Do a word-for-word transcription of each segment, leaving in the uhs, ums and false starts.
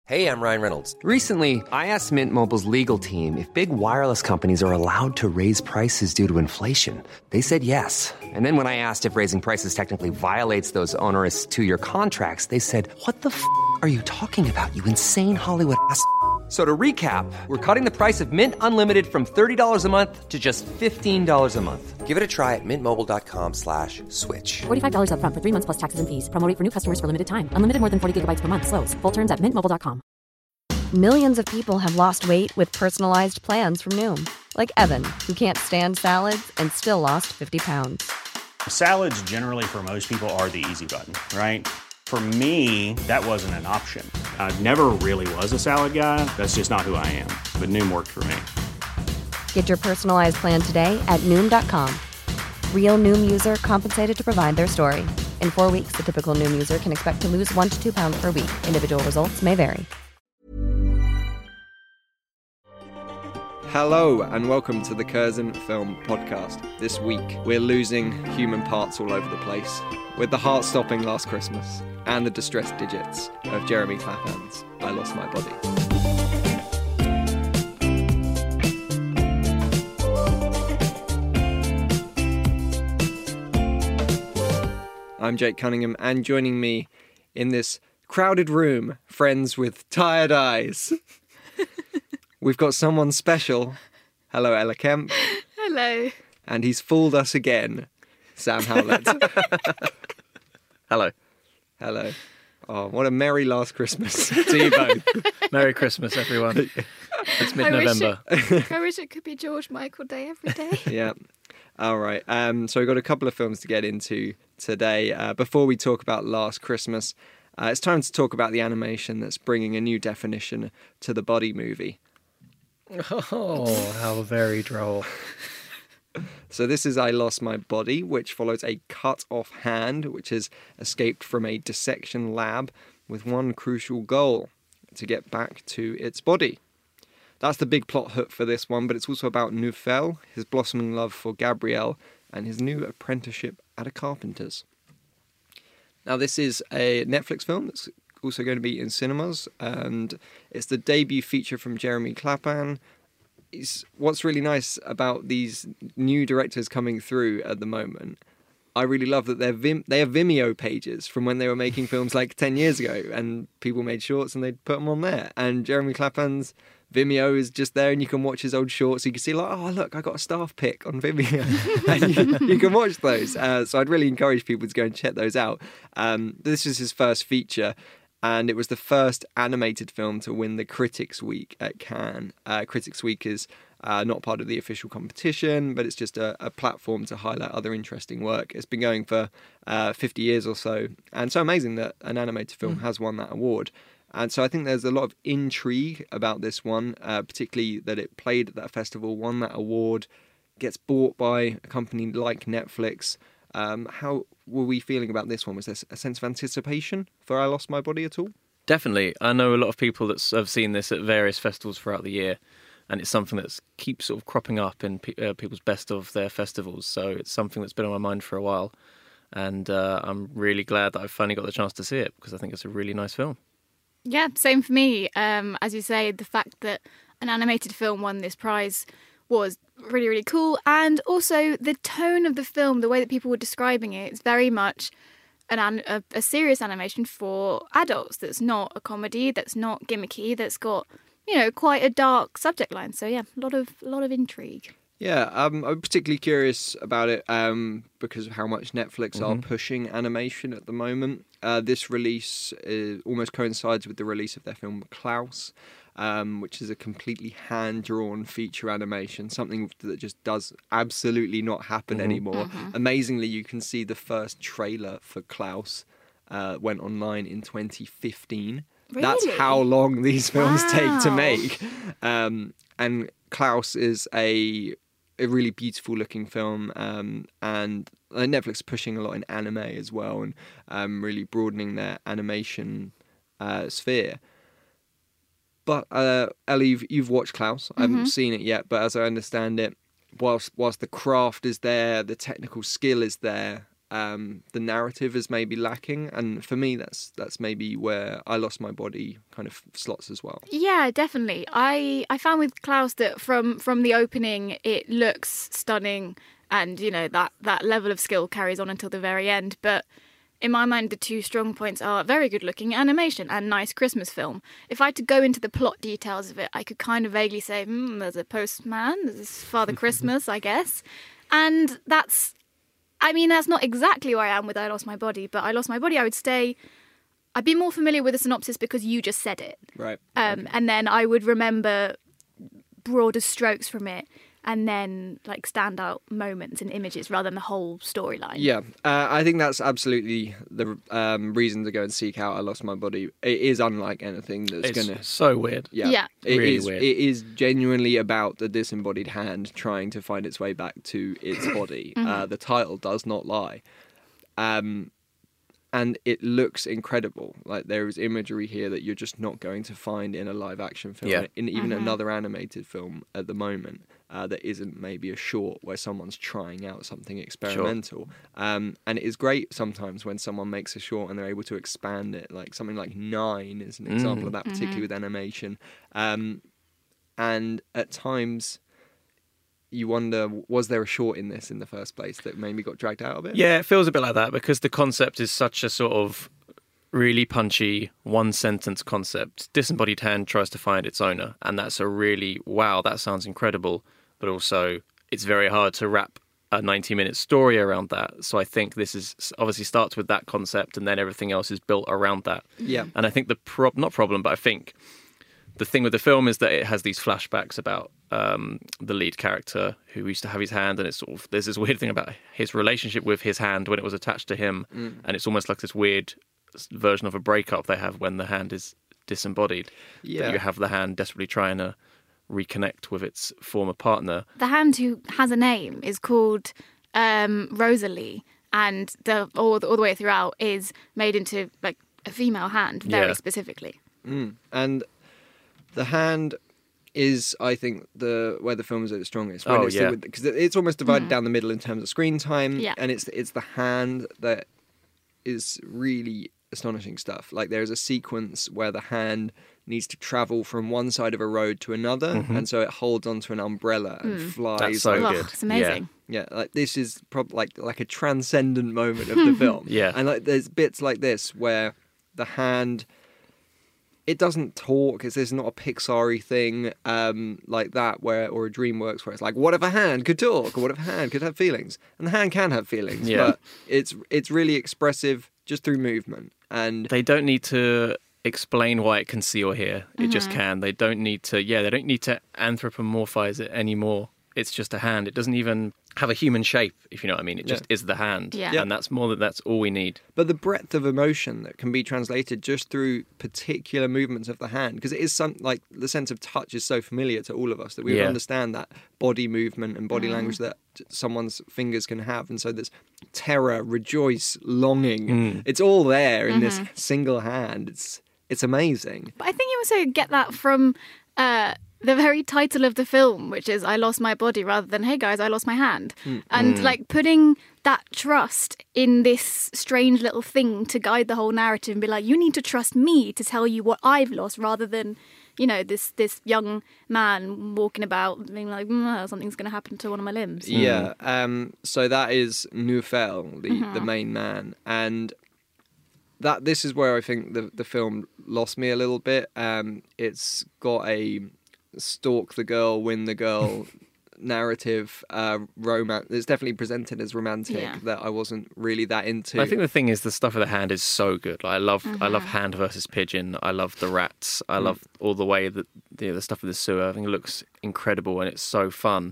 Hey, I'm Ryan Reynolds. Recently, I asked Mint Mobile's legal team if big wireless companies are allowed to raise prices due to inflation. They said yes. And then when I asked if raising prices technically violates those onerous two-year contracts, they said, what the f*** are you talking about, you insane Hollywood ass f- So to recap, we're cutting the price of Mint Unlimited from thirty dollars a month to just fifteen dollars a month. Give it a try at mintmobile.com slash switch. forty-five dollars up front for three months plus taxes and fees. Promo rate for new customers for limited time. Unlimited more than forty gigabytes per month. Slows full terms at mint mobile dot com. Millions of people have lost weight with personalized plans from Noom. Like Evan, who can't stand salads and still lost fifty pounds. Salads generally for most people are the easy button, right? For me, that wasn't an option. I never really was a salad guy. That's just not who I am. But Noom worked for me. Get your personalized plan today at Noom dot com. Real Noom user compensated to provide their story. In four weeks, the typical Noom user can expect to lose one to two pounds per week. Individual results may vary. Hello and welcome to the Curzon Film Podcast. This week we're losing human parts all over the place, with the heart-stopping Last Christmas and the distressed digits of Jeremy Claphan's I Lost My Body. I'm Jake Cunningham, and joining me in this crowded room, friends with tired eyes, we've got someone special. Hello, Ella Kemp. Hello. And he's fooled us again, Sam Howlett. Hello. Hello. Oh, what a merry last Christmas to you both. Merry Christmas, everyone. It's mid-November. I wish, it, I wish it could be George Michael Day every day. Yeah. All right. Um, so we've got a couple of films to get into today. Uh, before we talk about Last Christmas, uh, it's time to talk about the animation that's bringing a new definition to the body movie. Oh, how very droll. So this is I Lost My Body, which follows a cut-off hand, which has escaped from a dissection lab with one crucial goal, to get back to its body. That's the big plot hook for this one, but it's also about Neufel, his blossoming love for Gabrielle, and his new apprenticeship at a carpenter's. Now this is a Netflix film that's also going to be in cinemas, and it's the debut feature from Jeremy Claphan. It's, what's really nice about these new directors coming through at the moment, I really love that they're Vim, they have Vimeo pages from when they were making films like ten years ago, and people made shorts and they'd put them on there. And Jeremy Claphan's Vimeo is just there, and you can watch his old shorts. You can see, like, oh, look, I got a staff pick on Vimeo. And you, you can watch those. Uh, so I'd really encourage people to go and check those out. Um, this is his first feature, and it was the first animated film to win the Critics Week at Cannes. Uh, Critics Week is uh, not part of the official competition, but it's just a, a platform to highlight other interesting work. It's been going for uh, fifty years or so, and so amazing that an animated film mm. has won that award. And so I think there's a lot of intrigue about this one, uh, particularly that it played at that festival, won that award, gets bought by a company like Netflix. Um, how were we feeling about this one? Was there a sense of anticipation for I Lost My Body at all? Definitely. I know a lot of people that have seen this at various festivals throughout the year, and it's something that keeps sort of cropping up in pe- uh, people's best of their festivals. So it's something that's been on my mind for a while, and uh, I'm really glad that I've finally got the chance to see it, because I think it's a really nice film. Yeah, same for me. Um, as you say, the fact that an animated film won this prize was really, really cool. And also the tone of the film, the way that people were describing it, it's very much an, an a, a serious animation for adults that's not a comedy, that's not gimmicky, that's got, you know, quite a dark subject line. So yeah, a lot of a lot of intrigue. Yeah, um, I'm particularly curious about it um, because of how much Netflix mm-hmm. are pushing animation at the moment. Uh, this release is, almost coincides with the release of their film Klaus, um, which is a completely hand-drawn feature animation, something that just does absolutely not happen mm-hmm. anymore. Mm-hmm. Amazingly, you can see the first trailer for Klaus uh, went online in twenty fifteen. Really? That's how long these films wow. take to make. Um, and Klaus is a... a really beautiful looking film, um, and Netflix pushing a lot in anime as well, and um, really broadening their animation uh, sphere. But uh, Ellie, you've, you've watched Klaus. I haven't mm-hmm. seen it yet, but as I understand it, whilst whilst the craft is there, the technical skill is there, um, the narrative is maybe lacking, and for me, that's that's maybe where I Lost My Body kind of slots as well. Yeah, definitely. I I found with Klaus that from from the opening, it looks stunning, and you know that that level of skill carries on until the very end. But in my mind, the two strong points are very good-looking animation and nice Christmas film. If I had to go into the plot details of it, I could kind of vaguely say, hmm, there's a postman, there's Father Christmas, I guess. And that's, I mean, that's not exactly where I am with I Lost My Body, but I Lost My Body, I would say, I'd be more familiar with the synopsis because you just said it. Right. Um, okay. And then I would remember broader strokes from it, and then like standout moments and images rather than the whole storyline. Yeah, uh, I think that's absolutely the um, reason to go and seek out I Lost My Body. It is unlike anything that's It's going to... so weird. Yeah, Yeah. It Really is, weird. It is genuinely about the disembodied hand trying to find its way back to its body. Mm-hmm. Uh, the title does not lie. Um, and it looks incredible. Like, there is imagery here that you're just not going to find in a live action film, Yeah. in even Mm-hmm. another animated film at the moment. Uh, that isn't maybe a short where someone's trying out something experimental. Um, and it is great sometimes when someone makes a short and they're able to expand it. Like something like Nine is an example of that, particularly with animation. Um, and at times you wonder, was there a short in this in the first place that maybe got dragged out of it? Yeah, it feels a bit like that because the concept is such a sort of really punchy one sentence concept. Disembodied hand tries to find its owner, and that's a really, wow, that sounds incredible, but also it's very hard to wrap a ninety minute story around that. So I think this is obviously starts with that concept and then everything else is built around that. Yeah. And I think the pro- not problem, but I think the thing with the film is that it has these flashbacks about um, the lead character who used to have his hand, and it's sort of, there's this weird thing about his relationship with his hand when it was attached to him, Mm. and it's almost like this weird version of a breakup they have when the hand is disembodied. Yeah. That you have the hand desperately trying to reconnect with its former partner. The hand who has a name is called um, Rosalie, and the all, all the way throughout is made into like a female hand, very Yeah. specifically. Mm. And the hand is, I think, the where the film is at its strongest. Oh, yeah. Because it's almost divided down the middle in terms of screen time, Yeah. and it's it's the hand that is really astonishing stuff. Like, there's a sequence where the hand needs to travel from one side of a road to another, and so it holds onto an umbrella and flies. That's so over. Oh, good. it's amazing. Yeah, like this is prob- like like a transcendent moment of the film. Yeah. And like there's bits like this where the hand, it doesn't talk. It's there's not a Pixar-y thing um, like that, where or a DreamWorks where it's like, what if a hand could talk, or what if a hand could have feelings? And the hand can have feelings, Yeah. but it's it's really expressive just through movement. And They don't need to explain why it can see or hear. It just can. They don't need to, yeah, they don't need to anthropomorphize it anymore. It's just a hand. It doesn't even have a human shape, if you know what I mean. It just Yeah. is the hand. Yeah. And that's more than that's all we need. But the breadth of emotion that can be translated just through particular movements of the hand, because it is some like the sense of touch is so familiar to all of us that we would Yeah. understand that body movement and body language that someone's fingers can have, and so there's terror, rejoice, longing. It's all there in this single hand. It's it's amazing. But I think you also get that from uh, the very title of the film, which is I Lost My Body, rather than, hey guys, I lost my hand. And like putting that trust in this strange little thing to guide the whole narrative and be like, you need to trust me to tell you what I've lost, rather than, you know, this this young man walking about being like, mm, something's going to happen to one of my limbs. Yeah. Um, so that is Neufel, the, the main man. And that this is where I think the, the film lost me a little bit. Um, it's got a stalk the girl, win the girl narrative, uh, romance. It's definitely presented as romantic Yeah. that I wasn't really that into. I think the thing is the stuff of the hand is so good. Like, I love I love Hand versus Pigeon. I love the rats. I love all the way that the, the stuff of the sewer. I think it looks incredible and it's so fun.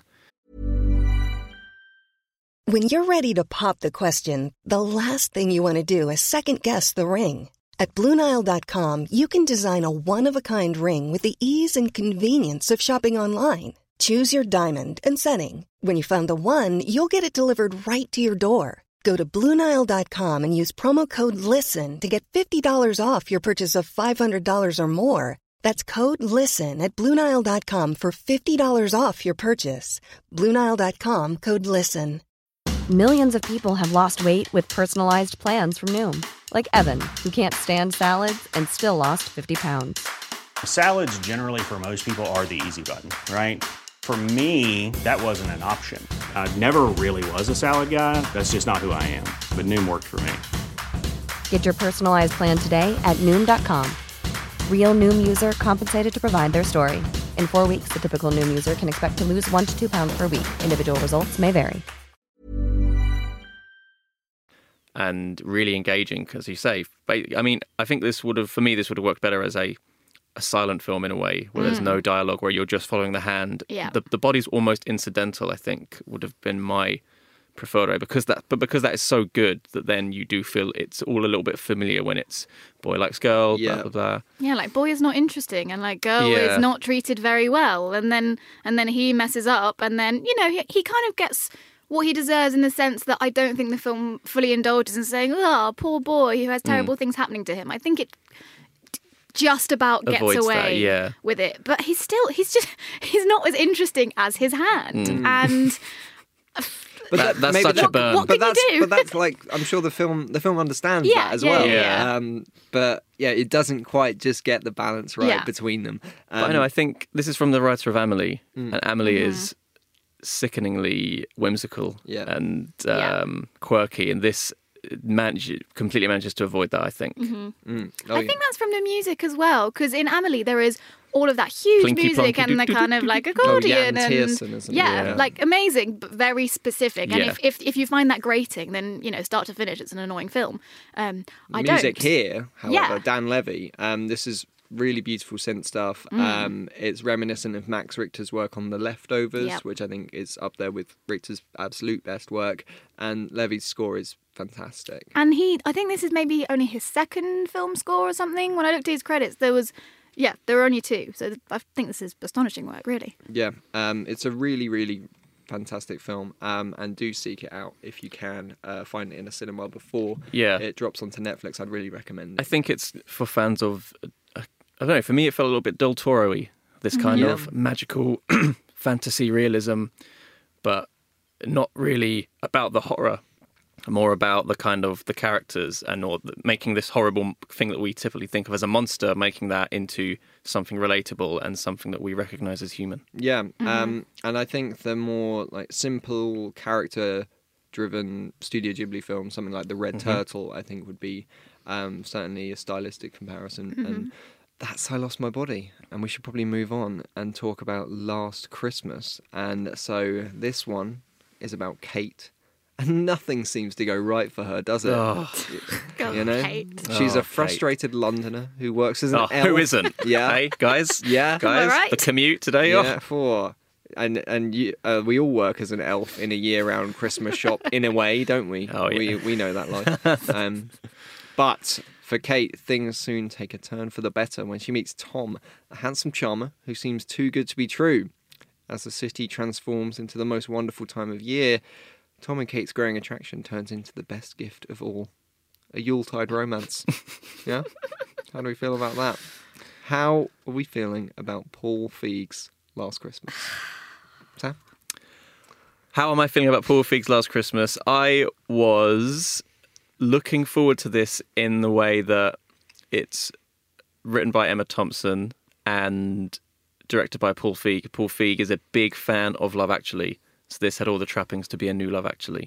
When you're ready to pop the question, the last thing you want to do is second-guess the ring. At Blue Nile dot com, you can design a one-of-a-kind ring with the ease and convenience of shopping online. Choose your diamond and setting. When you find the one, you'll get it delivered right to your door. Go to Blue Nile dot com and use promo code LISTEN to get fifty dollars off your purchase of five hundred dollars or more. That's code LISTEN at Blue Nile dot com for fifty dollars off your purchase. Blue Nile dot com, code LISTEN. Millions of people have lost weight with personalized plans from Noom. Like Evan, who can't stand salads and still lost fifty pounds. Salads generally for most people are the easy button, right? For me, that wasn't an option. I never really was a salad guy. That's just not who I am. But Noom worked for me. Get your personalized plan today at Noom dot com. Real Noom user compensated to provide their story. In four weeks, the typical Noom user can expect to lose one to two pounds per week. Individual results may vary. And really engaging, as you say. I mean, I think this would have, for me, this would have worked better as a, a silent film in a way, where mm. there's no dialogue, where you're just following the hand. Yeah. The, the body's almost incidental, I think, would have been my preferred way, because that, but because that is so good that then you do feel it's all a little bit familiar when it's boy likes girl, yeah. blah, blah, blah. Yeah, like boy is not interesting and like girl Yeah. is not treated very well. And then and then he messes up and then, you know, he, he kind of gets what he deserves in the sense that I don't think the film fully indulges in saying, oh, poor boy who has terrible mm. things happening to him. I think it just about gets Avoids away that, yeah. with it. But he's still, he's just, he's not as interesting as his hand. Mm. And... But that, that, that's maybe such that, a burn. What but can that's you do? but that's like I'm sure the film the film understands Yeah, that as yeah, well. yeah, yeah. Um, but yeah, it doesn't quite just get the balance right Yeah. between them. Um, But I know, I think this is from the writer of Amelie, Mm. and Amelie Mm-hmm. is sickeningly whimsical Yeah. and Yeah. um, quirky, and this manage, completely manages to avoid that, I think. Mm-hmm. mm, oh, I yeah. think that's from the music as well, because in Amelie there is all of that huge Plinky music plonky, and the do, do, kind do, of do, like do. accordion Jan and Tiersen, isn't it? yeah, Yeah. like amazing but very specific. And Yeah. if, if if you find that grating, then you know start to finish it's an annoying film. Um, I The music don't. here, however, Yeah. Dan Levy. Um, this is really beautiful synth stuff. Mm. Um, it's reminiscent of Max Richter's work on The Leftovers, Yep. which I think is up there with Richter's absolute best work. And Levy's score is fantastic. And he, I think this is maybe only his second film score or something. When I looked at his credits, there was, yeah, there were only two. So I think this is astonishing work, really. Yeah, um, it's a really, really fantastic film. Um, and do seek it out if you can. Uh, find it in a cinema before Yeah. it drops onto Netflix. I'd really recommend I it. think it's for fans of, uh, I don't know, for me it felt a little bit Del Toro-y, this kind Yeah. of magical fantasy realism, but not really about the horror, more about the kind of the characters and or the, making this horrible thing that we typically think of as a monster, making that into something relatable and something that we recognise as human. Yeah, um, and I think the more like simple character-driven Studio Ghibli film, something like The Red Mm-hmm. Turtle, I think would be um, certainly a stylistic comparison. And that's I Lost My Body, and we should probably move on and talk about Last Christmas. And so this one is about Kate. And nothing seems to go right for her, does it? Oh, God, You know, Kate. she's Oh, a frustrated Londoner who works as an oh elf. who isn't? Yeah. Hey, guys? Yeah. Guys? right? The commute today? Yeah, Oh. for and and you, uh, we all work as an elf in a year-round Christmas shop in a way, don't we? Oh, yeah. We we know that life. um, but for Kate, things soon take a turn for the better when she meets Tom, a handsome charmer who seems too good to be true. As the city transforms into the most wonderful time of year, Tom and Kate's growing attraction turns into the best gift of all, a Yuletide romance. Yeah? How do we feel about that? How are we feeling about Paul Feig's Last Christmas? Sam? How am I feeling about Paul Feig's Last Christmas? I was looking forward to this in the way that it's written by Emma Thompson and directed by Paul Feig. Paul Feig is a big fan of Love Actually, so this had all the trappings to be a new Love Actually.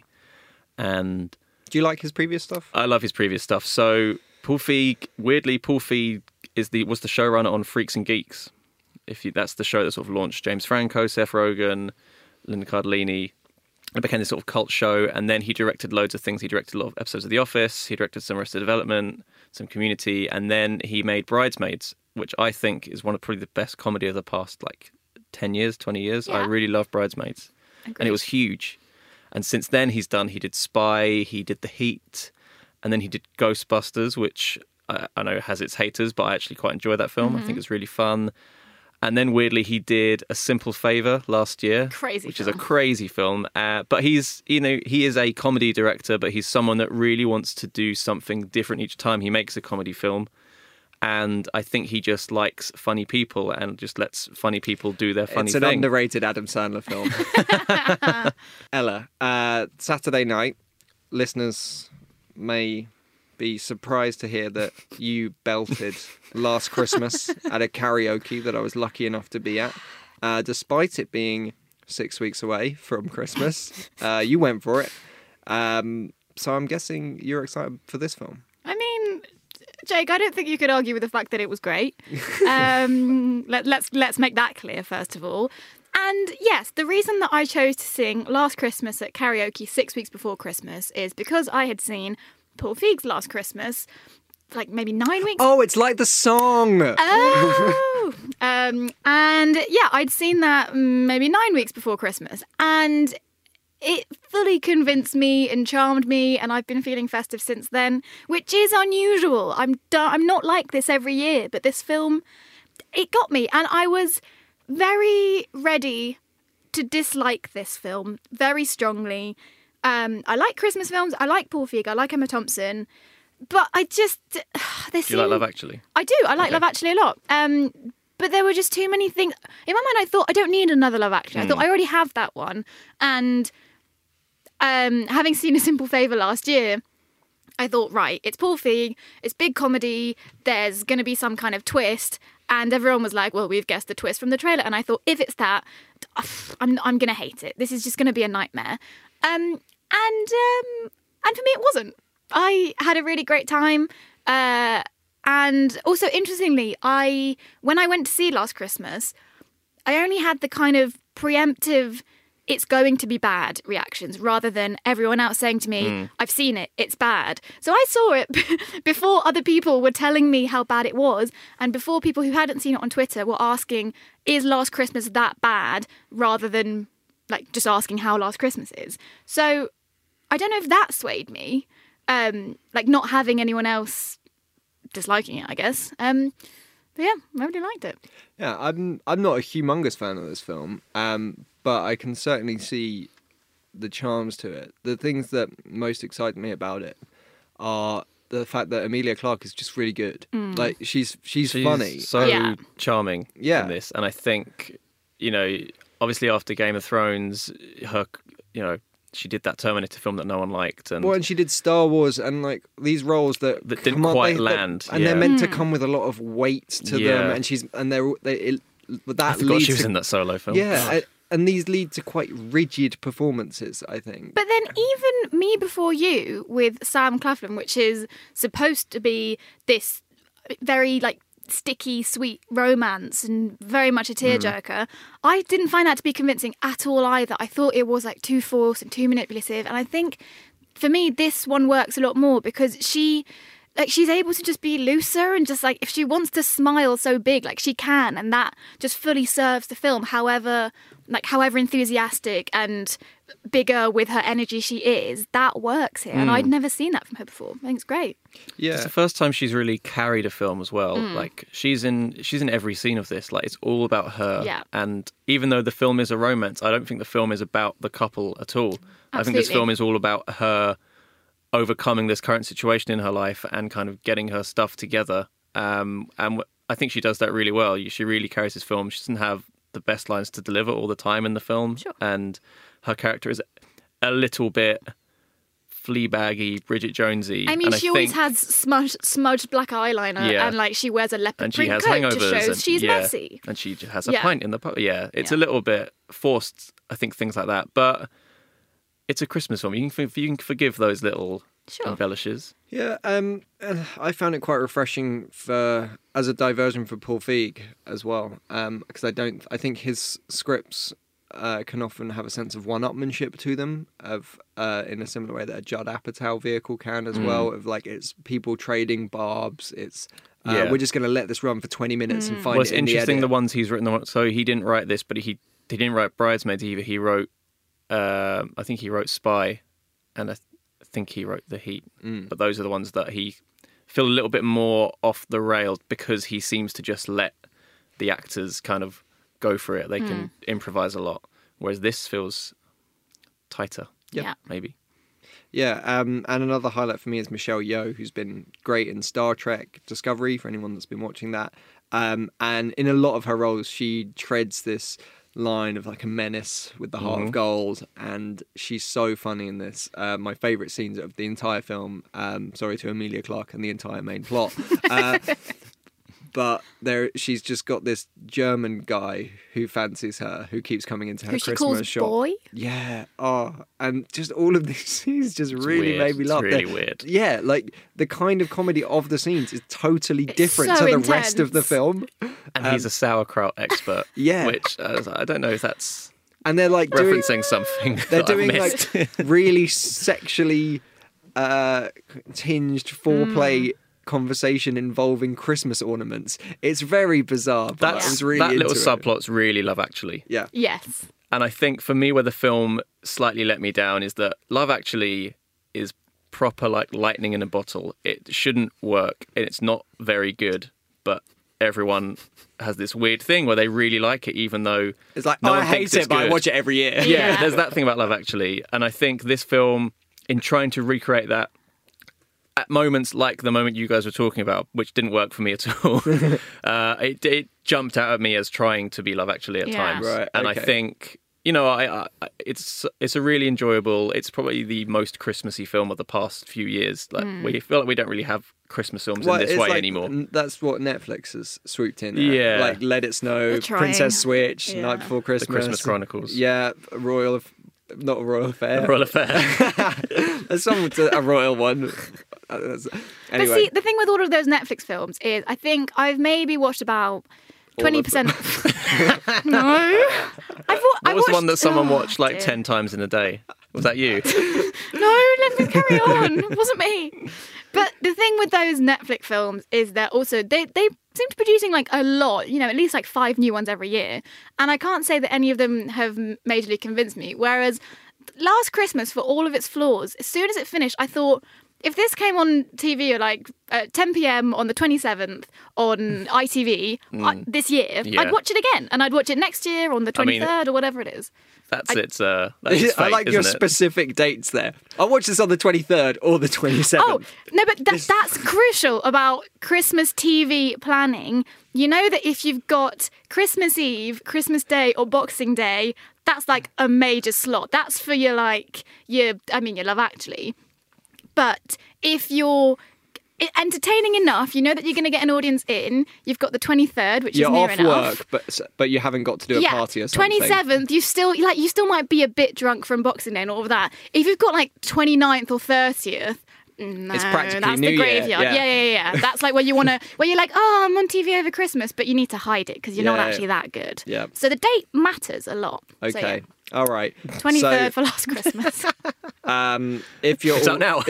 And Do you like his previous stuff? I love his previous stuff. So Paul Feig, weirdly, Paul Feig is the was the showrunner on Freaks and Geeks. If you, that's the show that sort of launched James Franco, Seth Rogen, Linda Cardellini. It became this sort of cult show, and then he directed loads of things. He directed a lot of episodes of The Office. He directed some Arrested Development, some Community, and then he made Bridesmaids, which I think is one of probably the best comedy of the past like ten years, twenty years. I Yeah. really love Bridesmaids, and Agreed. it was huge. And since then, he's done. He did Spy, he did The Heat, and then he did Ghostbusters, which I, I know has its haters, but I actually quite enjoy that film. I think it's really fun. And then weirdly, he did A Simple Favor last year, Crazy which is a film. crazy film. Uh, but he's, you know, he is a comedy director, but he's someone that really wants to do something different each time he makes a comedy film. And I think he just likes funny people and just lets funny people do their funny it's an thing. underrated Adam Sandler film. Ella, uh, Saturday night, listeners may be surprised to hear that you belted Last Christmas at a karaoke that I was lucky enough to be at. Uh, despite it being six weeks away from Christmas, uh, you went for it. Um, so I'm guessing you're excited for this film. I mean, Jake, I don't think you could argue with the fact that it was great. Um, let, let's let's make that clear first of all. And yes, the reason that I chose to sing Last Christmas at karaoke six weeks before Christmas is because I had seen Paul Feig's Last Christmas, like maybe nine weeks. Oh, it's like the song. Oh, um, and yeah, I'd seen that maybe nine weeks before Christmas, and it fully convinced me and charmed me, and I've been feeling festive since then, which is unusual. I'm I'm not like this every year, but this film, it got me, and I was very ready to dislike this film very strongly. Um, I like Christmas films. I like Paul Feig. I like Emma Thompson. But I just... Uh, do you seemed, like Love Actually? I do. I like okay. Love Actually a lot. Um, but there were just too many things. In my mind, I thought, I don't need another Love Actually. Mm. I thought, I already have that one. And um, having seen A Simple Favour last year, I thought, right, it's Paul Feig. It's big comedy. There's going to be some kind of twist. And everyone was like, well, we've guessed the twist from the trailer. And I thought, if it's that, I'm, I'm going to hate it. This is just going to be a nightmare. Um, and um, and for me, it wasn't. I had a really great time. Uh, and also, interestingly, I when I went to see Last Christmas, I only had the kind of preemptive, it's going to be bad reactions, rather than everyone else saying to me, mm. I've seen it, it's bad. So I saw it before other people were telling me how bad it was, and before people who hadn't seen it on Twitter were asking, is Last Christmas that bad, rather than like just asking how Last Christmas is. So I don't know if that swayed me. Um, like not having anyone else disliking it, I guess. Um, but yeah, I really liked it. Yeah, I'm I'm not a humongous fan of this film, um, but I can certainly see the charms to it. The things that most excite me about it are the fact that Emilia Clarke is just really good. Mm. Like she's she's, she's funny, so yeah. charming yeah. in this, and I think you know, obviously after Game of Thrones, her you know. She did that Terminator film that no one liked, and well, and she did Star Wars, and like these roles that, that didn't quite they, land, that, and yeah. they're meant mm. to come with a lot of weight to yeah. them, and she's and they're they it, that I forgot leads she was to, in that Solo film. Yeah, and these lead to quite rigid performances, I think. But then even Me Before You with Sam Claflin, which is supposed to be this very like sticky, sweet romance and very much a tearjerker. Mm. I didn't find that to be convincing at all either. I thought it was like too forced and too manipulative. And I think for me, this one works a lot more because she, like, she's able to just be looser and just like if she wants to smile so big, like she can, and that just fully serves the film. However, like however enthusiastic and bigger with her energy she is, that works here. Mm. And I'd never seen that from her before. I think it's great. Yeah, it's the first time she's really carried a film as well. Mm. Like she's in she's in every scene of this. Like it's all about her. Yeah. And even though the film is a romance, I don't think the film is about the couple at all. Absolutely. I think this film is all about her overcoming this current situation in her life and kind of getting her stuff together. Um, and I think she does that really well. She really carries this film. She doesn't have the best lines to deliver all the time in the film. Sure. And her character is a little bit Fleabaggy, Bridget Jonesy. I mean, and she I always think, has smudged, smudged black eyeliner, yeah. and like she wears a leopard and she print has coat hangovers to show and, she's yeah, messy. and she has a Yeah. pint in the pub. Yeah, it's Yeah. a little bit forced. I think things like that, but it's a Christmas film. You can you can forgive those little Sure. embellishes. Yeah, um, uh, I found it quite refreshing for as a diversion for Paul Feig as well, um, because I don't. I think his scripts uh, can often have a sense of one-upmanship to them, of uh, in a similar way that a Judd Apatow vehicle can as mm. well. Of like it's people trading barbs. It's uh, Yeah. we're just going to let this run for twenty minutes Mm. and find Well, it it's in the interesting edit. the ones he's written. The, so he didn't write this, but he he didn't write Bridesmaids either. He wrote, uh, I think he wrote Spy, and I th- think he wrote The Heat. Mm. But those are the ones that he feel a little bit more off the rails because he seems to just let the actors kind of go for it. They Mm. can improvise a lot, whereas this feels tighter. Yeah. Maybe. Yeah, um, and another highlight for me is Michelle Yeoh, who's been great in Star Trek Discovery, for anyone that's been watching that. Um, and in a lot of her roles, she treads this line of like a menace with the heart Mhm. of gold, and she's so funny in this. Uh, my favourite scenes of the entire film, um, sorry to Emilia Clarke and the entire main plot, uh, but there she's just got this German guy who fancies her, who keeps coming into her Who she Christmas calls shop. boy. Yeah, oh, and just all of these scenes just really weird. made me It's laugh. really They're- weird. Yeah, like the kind of comedy of the scenes is totally different so to the rest of the intense. film. And he's a sauerkraut expert. yeah. Which uh, I don't know if that's And they're like doing, referencing something they're that I've doing missed. like really sexually uh, tinged foreplay conversation involving Christmas ornaments. It's very bizarre. But That's, I was really that little into it. subplot's really Love Actually. Yeah. Yes. And I think for me, where the film slightly let me down is that Love Actually is proper like lightning in a bottle. It shouldn't work, and it's not very good. But everyone has this weird thing where they really like it, even though It's like, no oh, I one hate thinks it, it's but I good. watch it every year. Yeah, Yeah. there's that thing about Love Actually, and I think this film, in trying to recreate that, at moments like the moment you guys were talking about, which didn't work for me at all, uh, it, it jumped out at me as trying to be Love Actually at Yeah. times, Right, and okay. I think. You know, I, I it's it's a really enjoyable. It's probably the most Christmassy film of the past few years. Like we feel like we don't really have Christmas films Well, in this it's way like- anymore. n- That's what Netflix has swooped in. At. Yeah. Like Let It Snow, They're trying. Princess Switch, Yeah. Night Before Christmas, Christmas Chronicles. Yeah, Royal, not a Royal Affair. Royal Affair. There's some a royal one. Uh, that's- Anyway, But see, the thing with all of those Netflix films is, I think I've maybe watched about twenty percent. No, I've wa- I What was the one watched- that someone oh, watched like dear. ten times in a day? Was that you? No, let me carry on. It wasn't me. But the thing with those Netflix films is that also they they seem to be producing like a lot, you know, at least like five new ones every year. And I can't say that any of them have majorly convinced me. Whereas Last Christmas, for all of its flaws, as soon as it finished, I thought, if this came on T V at like uh, ten p.m. on the twenty-seventh on I T V I, this year, Yeah. I'd watch it again. And I'd watch it next year on the I mean- twenty-third or whatever it is. That's its. Uh, that's its I fate, like your isn't it? specific dates there. I'll watch this on the twenty-third or the twenty-seventh. Oh, no, but that, that's crucial about Christmas T V planning. You know that if you've got Christmas Eve, Christmas Day, or Boxing Day, that's like a major slot. That's for your, like, your, I mean, your Love Actually. But if you're entertaining enough, you know that you're going to get an audience in, you've got the twenty-third, which You're is near off enough. work, but but you haven't got to do a yeah, party or something. twenty-seventh, you still like you still might be a bit drunk from Boxing Day and all of that. If you've got like twenty-ninth or thirtieth, no, It's practically that's New the Year, graveyard. yeah. Yeah, yeah, yeah. yeah. That's like where you want to, where you're like, oh, I'm on T V over Christmas, but you need to hide it because you're not Yeah. actually that good. Yeah. So the date matters a lot. So, Okay. yeah, All right. twenty-third So, for Last Christmas. um, if you're It's all- out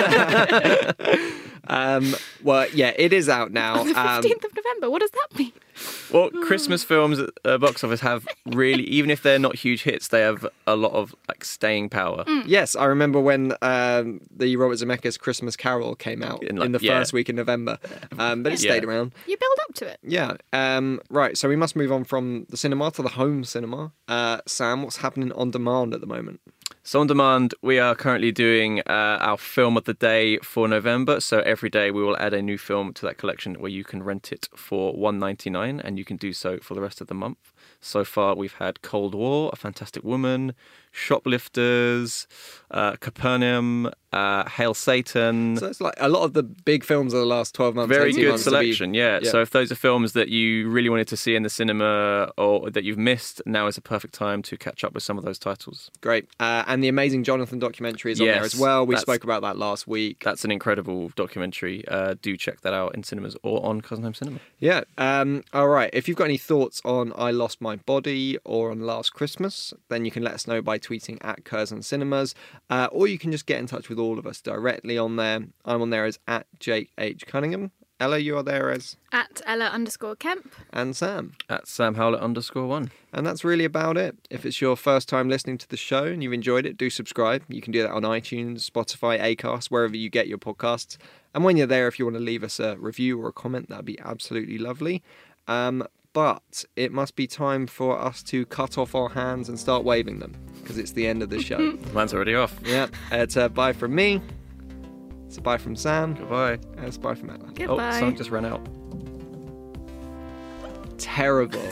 now. um, well, yeah, it is out now. the Um, fifteenth of November. What does that mean? Well, Christmas films at uh, box office have really, even if they're not huge hits, they have a lot of like staying power. Yes, I remember when um, the Robert Zemeckis Christmas Carol came out In, in, like, the yeah. first week in November, um, but it Yeah. stayed around. You build up to it. Yeah. Um, right. So we must move on from the cinema to the home cinema. Uh, Sam, what's happening on demand at the moment? So on demand, we are currently doing uh, our film of the day for November. So every day we will add a new film to that collection where you can rent it for one ninety-nine, and you can do so for the rest of the month. So far, we've had Cold War, A Fantastic Woman, Shoplifters, uh, Capernaum, uh, Hail Satan. So it's like a lot of the big films of the last twelve months. Very eighteen good months to be- selection, yeah. yeah. So if those are films that you really wanted to see in the cinema or that you've missed, now is a perfect time to catch up with some of those titles. Great. Uh, and the Amazing Jonathan documentary is on there Yes, as well. We that's- spoke about that last week. That's an incredible documentary. Uh, do check that out in cinemas or on Cousin Home Cinema. Yeah. Um, all right. If you've got any thoughts on I Lost My Body or on Last Christmas, then you can let us know by tweeting at Curzon Cinemas, uh, or you can just get in touch with all of us directly on there. I'm on there as at Jake H. Cunningham. Ella, you are there as At Ella underscore Kemp. and Sam. At Sam Howlett underscore one. And that's really about it. If it's your first time listening to the show and you've enjoyed it, do subscribe. You can do that on iTunes, Spotify, Acast, wherever you get your podcasts. And when you're there, if you want to leave us a review or a comment, that'd be absolutely lovely. Um, but it must be time for us to cut off our hands and start waving them. because it's the end of the show. Mine's already off. Yeah, it's a bye from me. It's a bye from Sam. Goodbye. And it's a bye from Ella. Goodbye. Oh, song just ran out. Terrible.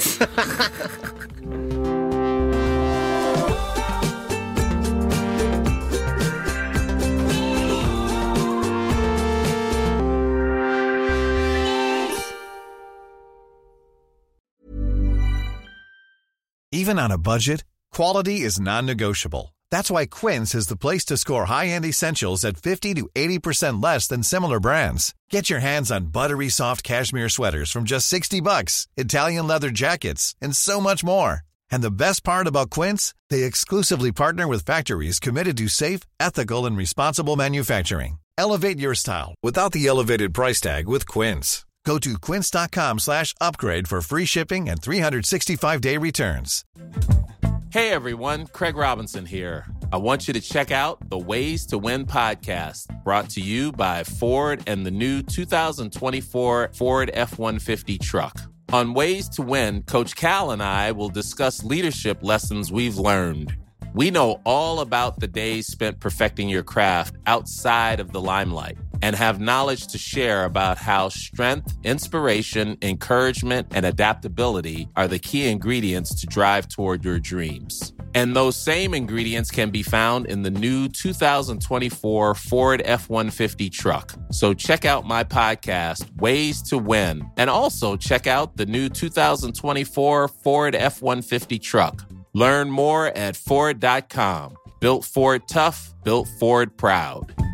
Even on a budget, quality is non-negotiable. That's why Quince is the place to score high-end essentials at fifty to eighty percent less than similar brands. Get your hands on buttery soft cashmere sweaters from just sixty bucks, Italian leather jackets, and so much more. And the best part about Quince, they exclusively partner with factories committed to safe, ethical, and responsible manufacturing. Elevate your style without the elevated price tag with Quince. Go to quince.com slash upgrade for free shipping and three sixty-five day returns. Hey everyone, Craig Robinson here. I want you to check out the Ways to Win podcast, brought to you by Ford and the new two thousand twenty-four Ford F one fifty truck. On Ways to Win, Coach Cal and I will discuss leadership lessons we've learned. We know all about the days spent perfecting your craft outside of the limelight and have knowledge to share about how strength, inspiration, encouragement, and adaptability are the key ingredients to drive toward your dreams. And those same ingredients can be found in the new two thousand twenty-four Ford F one fifty truck. So check out my podcast, Ways to Win, and also check out the new two thousand twenty-four Ford F one fifty truck. Learn more at Ford dot com. Built Ford tough, built Ford proud.